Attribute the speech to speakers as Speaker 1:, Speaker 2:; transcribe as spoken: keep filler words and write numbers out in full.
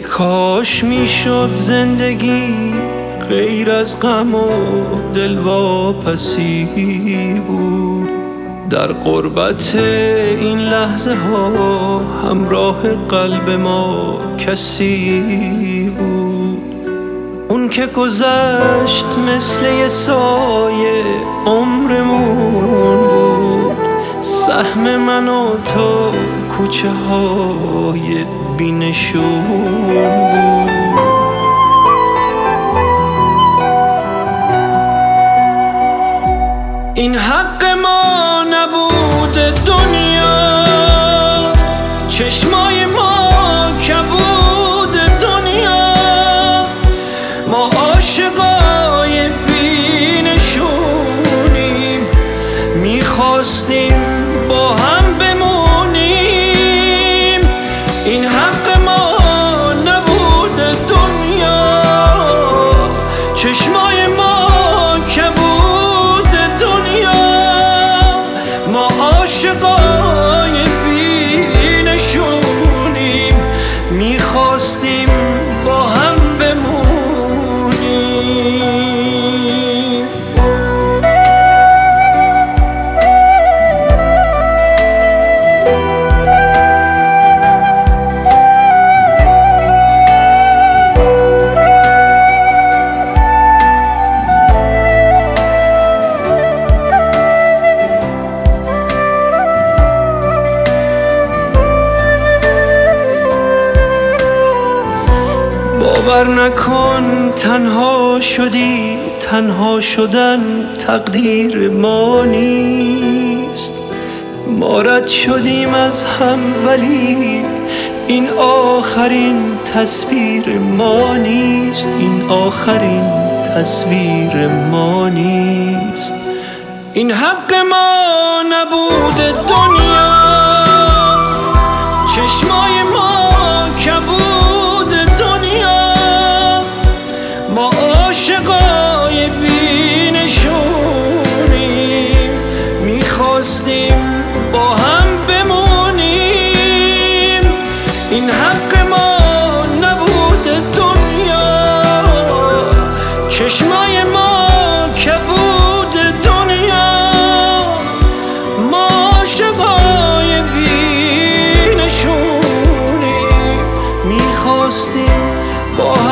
Speaker 1: کاش میشد زندگی غیر از غم و دلواپسی بود. در غربت این لحظه ها همراه قلب ما کسی بود. اون که گذشت مثل یه سایه عمرمون بود. سهم من و تو کوچه های بی‌نشون بود. این حق ما نبود دنیا، چشمای ما کبود دنیا. ما عاشقای بی‌نشونیم، میخواستیم با هم بمونیم. این حق ما نبود دنیا، چشمای ما کبود دنیا. ما عاشقای بی‌نشونیم، میخواستیم با هم بمونیم. باور نکن تنها شدی، تنها شدن تقدیر ما نیست. ما رد شدیم از هم ولی این آخرین تصویر ما نیست. این آخرین تصویر ما نیست. این حق ما نبود دنیا، چشمای ما کبود دنیا. ما عاشقای بی‌نشونیم، میخواستیم با هم بمونیم. این حق ما نبود دنیا، چشمای ما کبود دنیا. ما عاشقای بی‌نشونیم، میخواستیم با هم